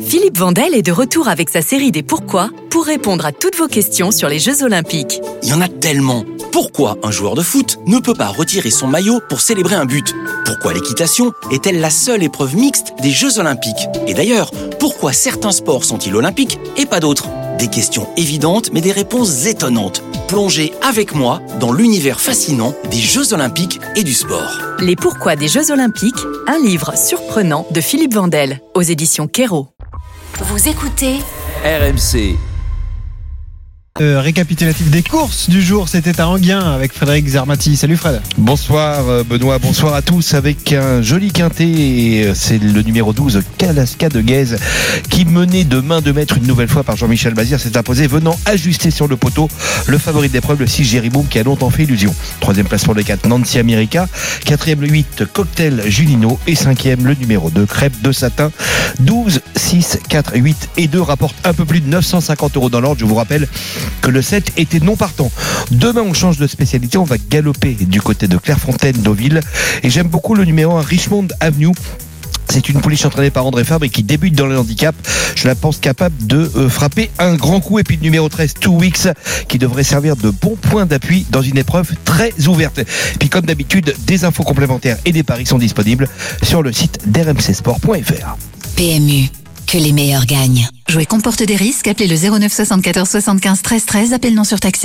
Philippe Vandel est de retour avec sa série des Pourquoi pour répondre à toutes vos questions sur les Jeux Olympiques. Il y en a tellement. Pourquoi un joueur de foot ne peut pas retirer son maillot pour célébrer un but ? Pourquoi l'équitation est-elle la seule épreuve mixte des Jeux Olympiques ? Et d'ailleurs, pourquoi certains sports sont-ils olympiques et pas d'autres ? Des questions évidentes mais des réponses étonnantes. Plongez avec moi dans l'univers fascinant des Jeux Olympiques et du sport. Les Pourquoi des Jeux Olympiques, un livre surprenant de Philippe Vandel, aux éditions Kero. Vous écoutez RMC. Récapitulatif des courses du jour, c'était à Enghien avec Frédéric Zermati. Salut Fred. Bonsoir Benoît, bonsoir à tous avec un joli quintet. C'est le numéro 12, Kalaska de Guèze, qui menait de main de maître une nouvelle fois par Jean-Michel Bazir, s'est imposé venant ajuster sur le poteau le favori de l'épreuve, le 6 Jériboum, qui a longtemps fait illusion. 3e place pour le 4 Nancy America, 4e le 8 Cocktail Junino et 5e le numéro 2 Crêpe de Satin. 12, 6, 4, 8 et 2 rapportent un peu plus de 950 € dans l'ordre. Je vous rappelle que le 7 était non partant. Demain on change de spécialité, on va galoper du côté de Clairefontaine d'Auville et j'aime beaucoup le numéro 1 Richmond Avenue. C'est une pouliche entraînée par André Fabre et qui débute dans le handicap. Je la pense capable de frapper un grand coup. Et puis le numéro 13, 2 Weeks, qui devrait servir de bon point d'appui dans une épreuve très ouverte. Et puis comme d'habitude, des infos complémentaires et des paris sont disponibles sur le site d'rmcsport.fr. PMU, que les meilleurs gagnent. Jouer comporte des risques. Appelez le 09 74 75 13 13. Appel non surtaxé.